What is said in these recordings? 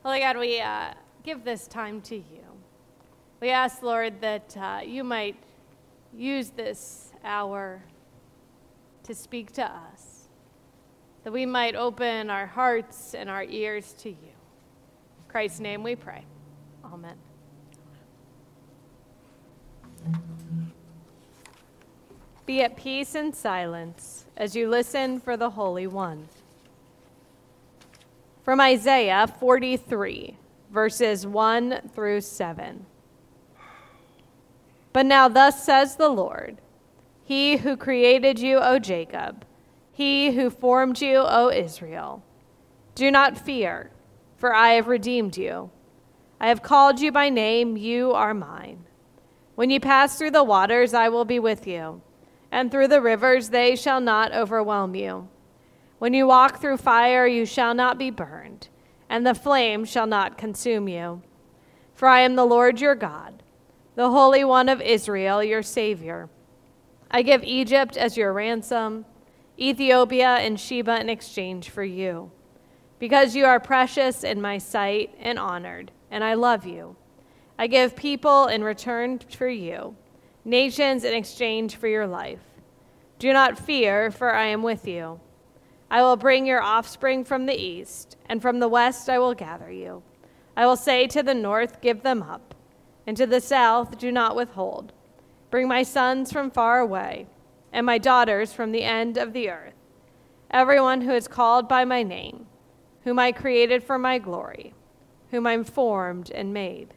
Holy God, we give this time to you. We ask, Lord, that you might use this hour to speak to us, that we might open our hearts and our ears to you. In Christ's name we pray. Amen. Be at peace and silence as you listen for the Holy One. From Isaiah 43, verses 1 through 7. But now thus says the Lord, He who created you, O Jacob, He who formed you, O Israel. Do not fear, for I have redeemed you. I have called you by name, you are mine. When you pass through the waters, I will be with you, and through the rivers they shall not overwhelm you. When you walk through fire, you shall not be burned, and the flame shall not consume you. For I am the Lord your God, the Holy One of Israel, your Savior. I give Egypt as your ransom, Ethiopia and Sheba in exchange for you. Because you are precious in my sight and honored, and I love you. I give people in return for you, nations in exchange for your life. Do not fear, for I am with you. I will bring your offspring from the east, and from the west I will gather you. I will say to the north, give them up, and to the south, do not withhold. Bring my sons from far away, and my daughters from the end of the earth. Everyone who is called by my name, whom I created for my glory, whom I formed and made.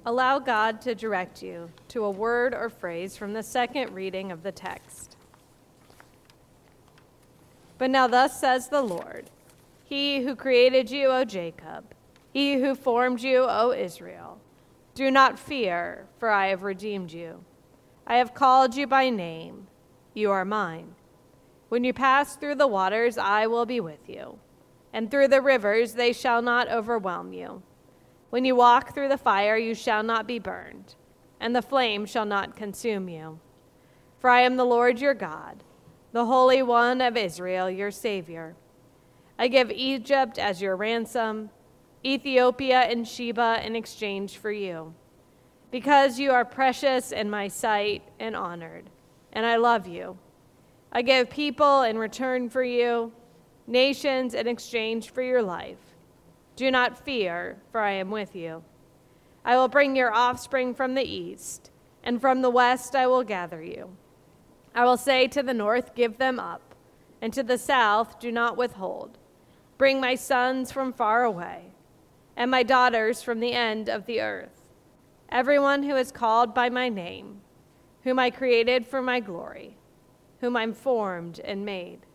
Allow God to direct you to a word or phrase from the second reading of the text. But now thus says the Lord, He who created you, O Jacob, He who formed you, O Israel, do not fear, for I have redeemed you. I have called you by name. You are mine. When you pass through the waters, I will be with you, and through the rivers, they shall not overwhelm you. When you walk through the fire, you shall not be burned, and the flame shall not consume you. For I am the Lord your God, the Holy One of Israel, your Savior. I give Egypt as your ransom, Ethiopia and Sheba in exchange for you, because you are precious in my sight and honored, and I love you. I give people in return for you, nations in exchange for your life. Do not fear, for I am with you. I will bring your offspring from the east, and from the west I will gather you. I will say to the north, give them up, and to the south, do not withhold. Bring my sons from far away, and my daughters from the end of the earth. Everyone who is called by my name, whom I created for my glory, whom I formed and made.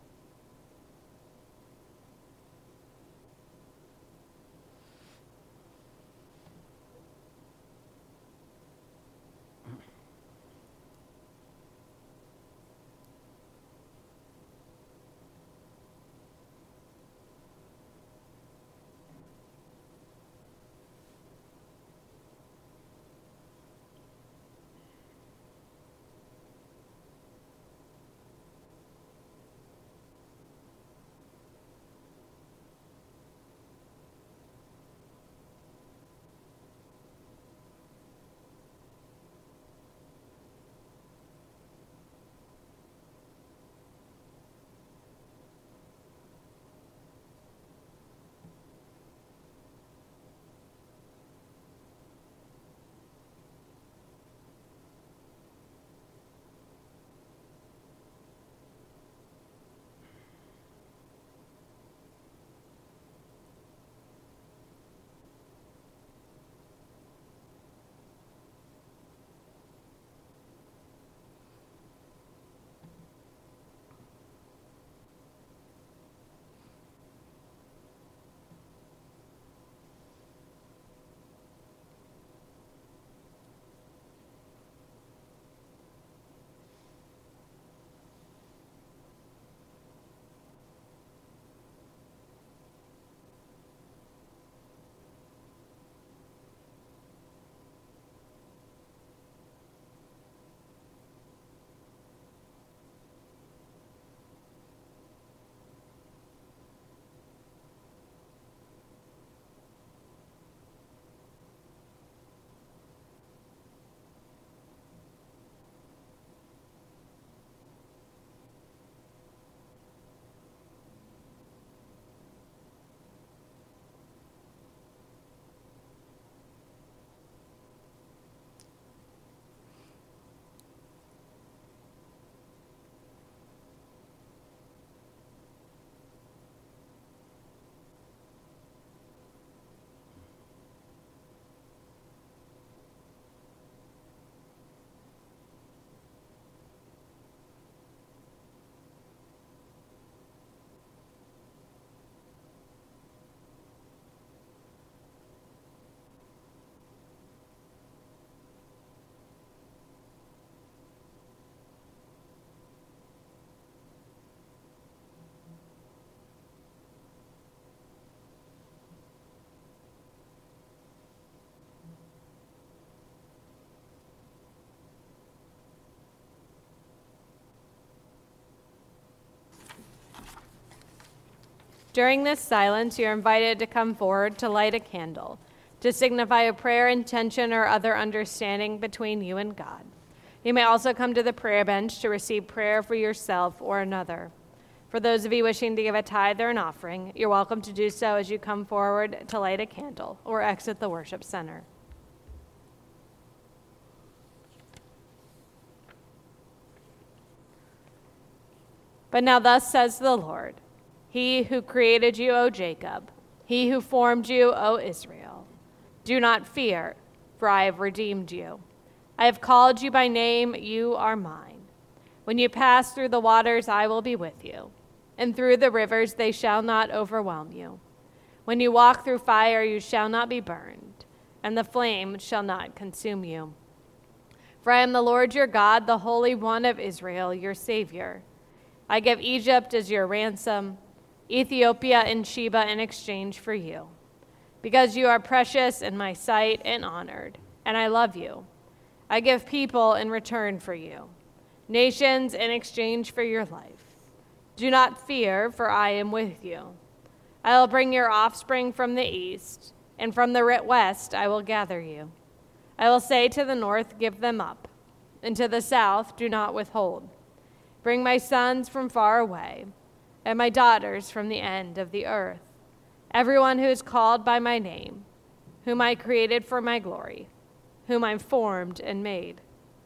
During this silence, you're invited to come forward to light a candle, to signify a prayer intention or other understanding between you and God. You may also come to the prayer bench to receive prayer for yourself or another. For those of you wishing to give a tithe or an offering, you're welcome to do so as you come forward to light a candle or exit the worship center. But now thus says the Lord, He who created you, O Jacob, He who formed you, O Israel, do not fear, for I have redeemed you. I have called you by name, you are mine. When you pass through the waters, I will be with you, and through the rivers they shall not overwhelm you. When you walk through fire, you shall not be burned, and the flame shall not consume you. For I am the Lord your God, the Holy One of Israel, your Savior. I give Egypt as your ransom, Ethiopia and Sheba in exchange for you, because you are precious in my sight and honored, and I love you. I give people in return for you, nations in exchange for your life. Do not fear, for I am with you. I will bring your offspring from the east, and from the west I will gather you. I will say to the north, give them up, and to the south, do not withhold. Bring my sons from far away, and my daughters from the end of the earth, everyone who is called by my name, whom I created for my glory, whom I formed and made.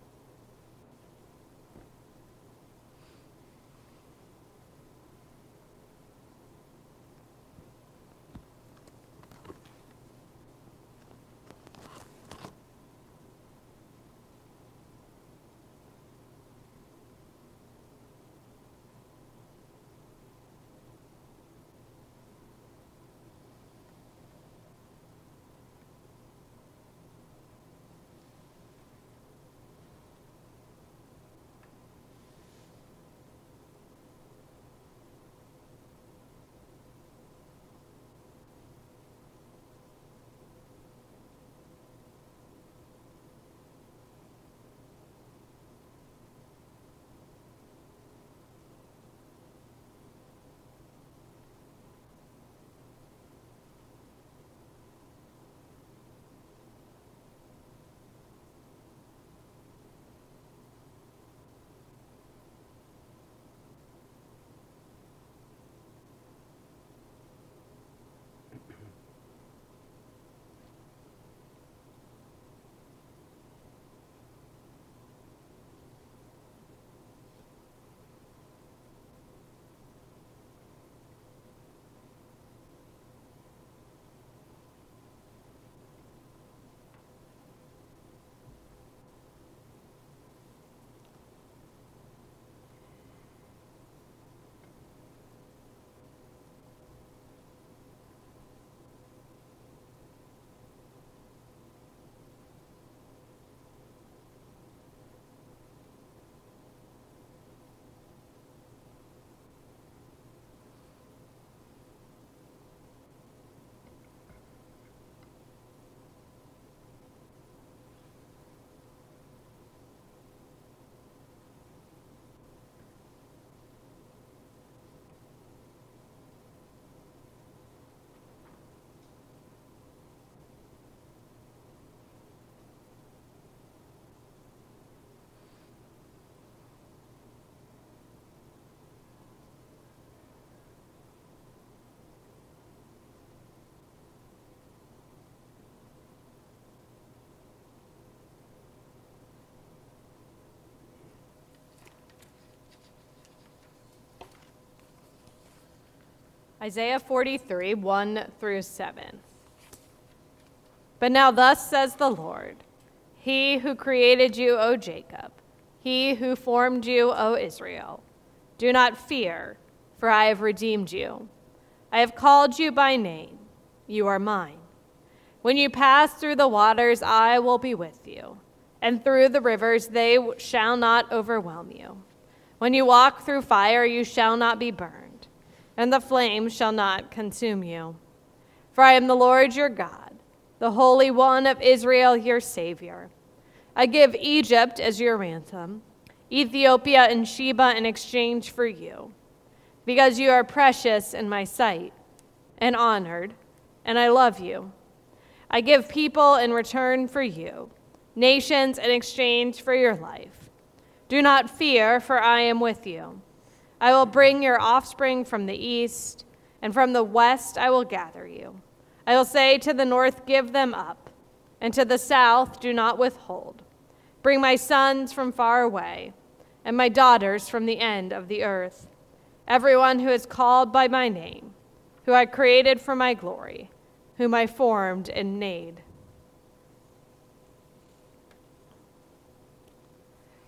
Isaiah 43, 1 through 7. But now thus says the Lord, He who created you, O Jacob, He who formed you, O Israel, do not fear, for I have redeemed you. I have called you by name. You are mine. When you pass through the waters, I will be with you, and through the rivers, they shall not overwhelm you. When you walk through fire, you shall not be burned, and the flame shall not consume you. For I am the Lord your God, the Holy One of Israel, your Savior. I give Egypt as your ransom, Ethiopia and Sheba in exchange for you, because you are precious in my sight and honored, and I love you. I give people in return for you, nations in exchange for your life. Do not fear, for I am with you. I will bring your offspring from the east, and from the west I will gather you. I will say to the north, give them up, and to the south, do not withhold. Bring my sons from far away, and my daughters from the end of the earth, everyone who is called by my name, who I created for my glory, whom I formed and made.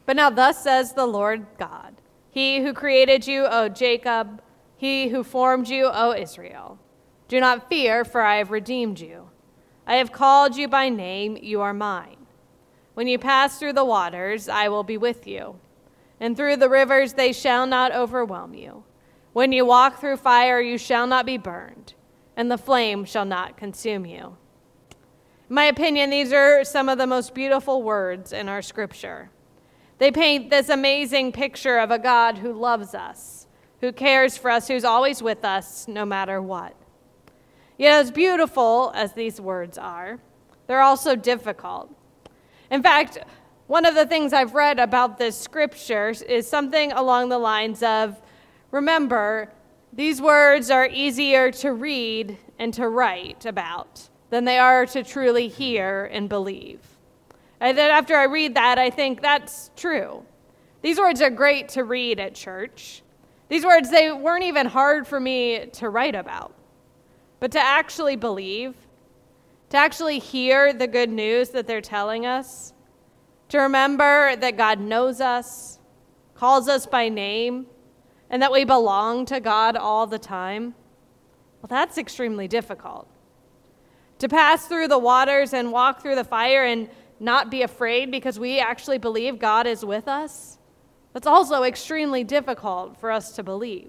But now thus says the Lord God, he who created you, O Jacob, he who formed you, O Israel. Do not fear, for I have redeemed you. I have called you by name, you are mine. When you pass through the waters, I will be with you. And through the rivers, they shall not overwhelm you. When you walk through fire, you shall not be burned, and the flame shall not consume you. In my opinion, these are some of the most beautiful words in our scripture. They paint this amazing picture of a God who loves us, who cares for us, who's always with us no matter what. Yet as beautiful as these words are, they're also difficult. In fact, one of the things I've read about this scripture is something along the lines of, remember, these words are easier to read and to write about than they are to truly hear and believe. And then after I read that, I think that's true. These words are great to read at church. These words, they weren't even hard for me to write about. But to actually believe, to actually hear the good news that they're telling us, to remember that God knows us, calls us by name, and that we belong to God all the time, well, that's extremely difficult. To pass through the waters and walk through the fire and not be afraid because we actually believe God is with us, that's also extremely difficult for us to believe.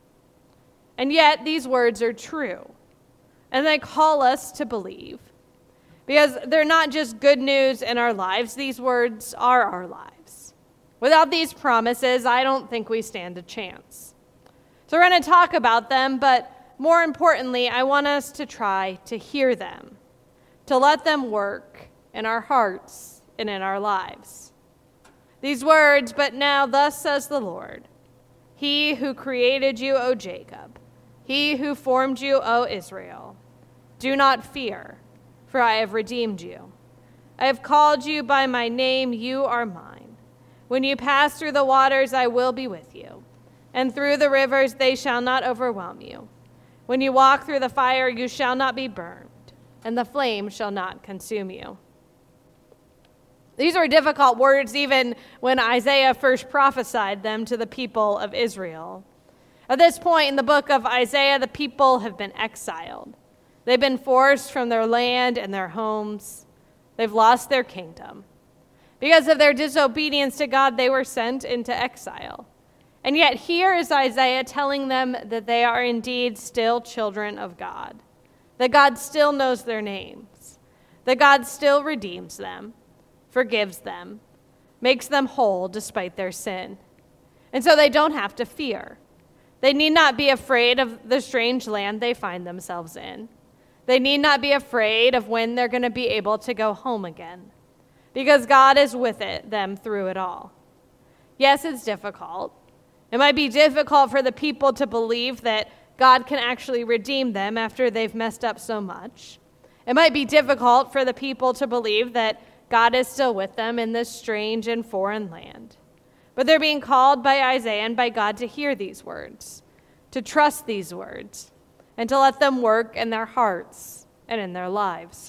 And yet, these words are true, and they call us to believe. Because they're not just good news in our lives, these words are our lives. Without these promises, I don't think we stand a chance. So we're going to talk about them, but more importantly, I want us to try to hear them, to let them work in our hearts and in our lives. These words, but now thus says the Lord, he who created you, O Jacob, he who formed you, O Israel, do not fear, for I have redeemed you. I have called you by my name, you are mine. When you pass through the waters, I will be with you, and through the rivers, they shall not overwhelm you. When you walk through the fire, you shall not be burned, and the flame shall not consume you. These are difficult words even when Isaiah first prophesied them to the people of Israel. At this point in the book of Isaiah, the people have been exiled. They've been forced from their land and their homes. They've lost their kingdom. Because of their disobedience to God, they were sent into exile. And yet here is Isaiah telling them that they are indeed still children of God, that God still knows their names, that God still redeems them, forgives them, makes them whole despite their sin. And so they don't have to fear. They need not be afraid of the strange land they find themselves in. They need not be afraid of when they're going to be able to go home again, because God is with them through it all. Yes, it's difficult. It might be difficult for the people to believe that God can actually redeem them after they've messed up so much. It might be difficult for the people to believe that God is still with them in this strange and foreign land. But they're being called by Isaiah and by God to hear these words, to trust these words, and to let them work in their hearts and in their lives.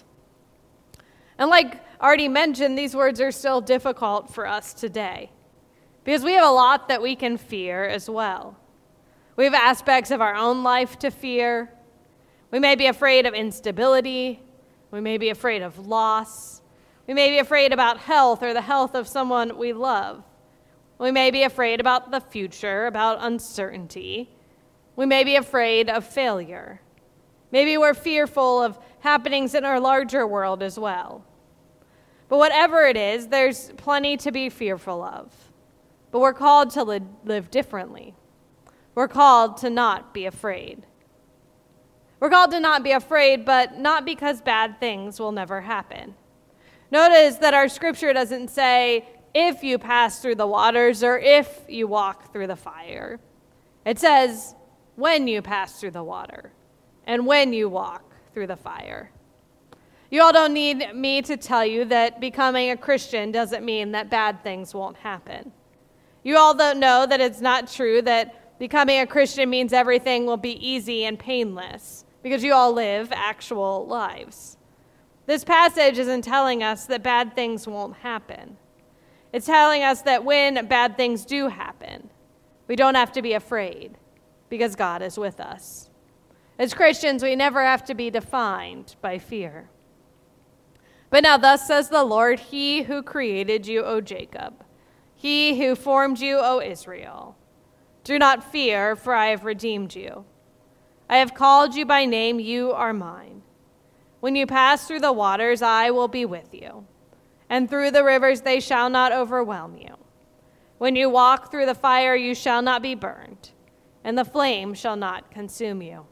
And like already mentioned, these words are still difficult for us today because we have a lot that we can fear as well. We have aspects of our own life to fear. We may be afraid of instability. We may be afraid of loss. We may be afraid about health or the health of someone we love. We may be afraid about the future, about uncertainty. We may be afraid of failure. Maybe we're fearful of happenings in our larger world as well. But whatever it is, there's plenty to be fearful of. But we're called to live differently. We're called to not be afraid. We're called to not be afraid, but not because bad things will never happen. Notice that our scripture doesn't say, if you pass through the waters or if you walk through the fire. It says, when you pass through the water and when you walk through the fire. You all don't need me to tell you that becoming a Christian doesn't mean that bad things won't happen. You all don't know that it's not true that becoming a Christian means everything will be easy and painless, because you all live actual lives. This passage isn't telling us that bad things won't happen. It's telling us that when bad things do happen, we don't have to be afraid because God is with us. As Christians, we never have to be defined by fear. But now thus says the Lord, he who created you, O Jacob, he who formed you, O Israel. Do not fear, for I have redeemed you. I have called you by name, you are mine. When you pass through the waters, I will be with you, and through the rivers they shall not overwhelm you. When you walk through the fire, you shall not be burned, and the flame shall not consume you.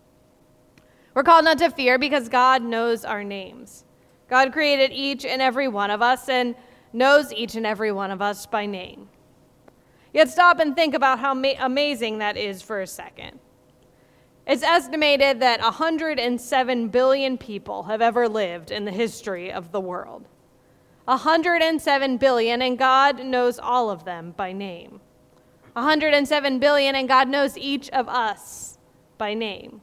We're called not to fear because God knows our names. God created each and every one of us and knows each and every one of us by name. Yet stop and think about how amazing that is for a second. It's estimated that 107 billion people have ever lived in the history of the world. 107 billion, and God knows all of them by name. 107 billion, and God knows each of us by name.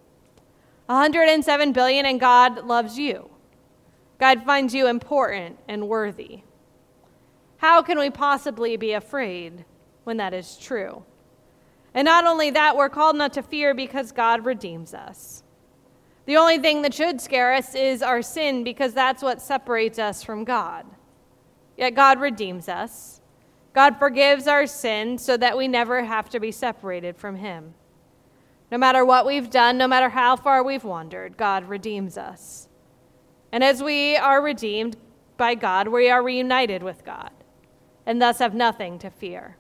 107 billion, and God loves you. God finds you important and worthy. How can we possibly be afraid when that is true? And not only that, we're called not to fear because God redeems us. The only thing that should scare us is our sin because that's what separates us from God. Yet God redeems us. God forgives our sin so that we never have to be separated from him. No matter what we've done, no matter how far we've wandered, God redeems us. And as we are redeemed by God, we are reunited with God and thus have nothing to fear.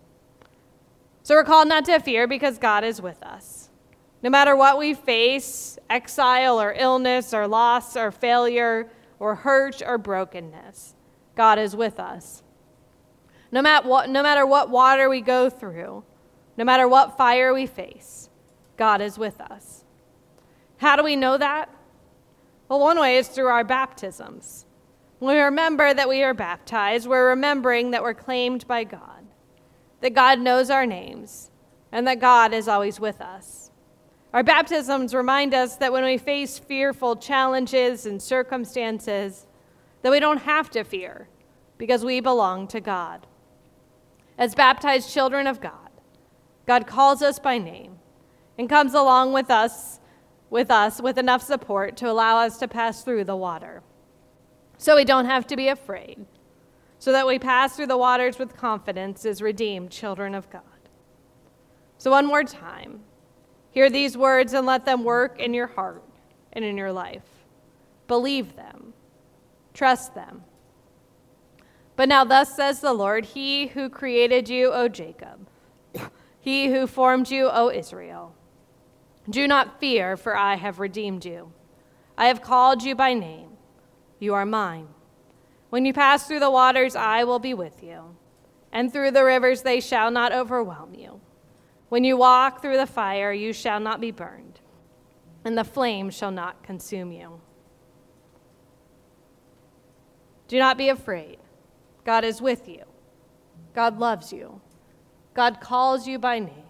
So we're called not to fear because God is with us. No matter what we face, exile or illness or loss or failure or hurt or brokenness, God is with us. No matter what water we go through, no matter what fire we face, God is with us. How do we know that? Well, one way is through our baptisms. When we remember that we are baptized, we're remembering that we're claimed by God, that God knows our names, and that God is always with us. Our baptisms remind us that when we face fearful challenges and circumstances, that we don't have to fear because we belong to God. As baptized children of God, God calls us by name and comes along with us with enough support to allow us to pass through the water. So we don't have to be afraid, so that we pass through the waters with confidence as redeemed children of God. So one more time, hear these words and let them work in your heart and in your life. Believe them. Trust them. But now thus says the Lord, he who created you, O Jacob, he who formed you, O Israel. Do not fear, for I have redeemed you. I have called you by name. You are mine. When you pass through the waters, I will be with you, and through the rivers they shall not overwhelm you. When you walk through the fire, you shall not be burned, and the flame shall not consume you. Do not be afraid. God is with you. God loves you. God calls you by name.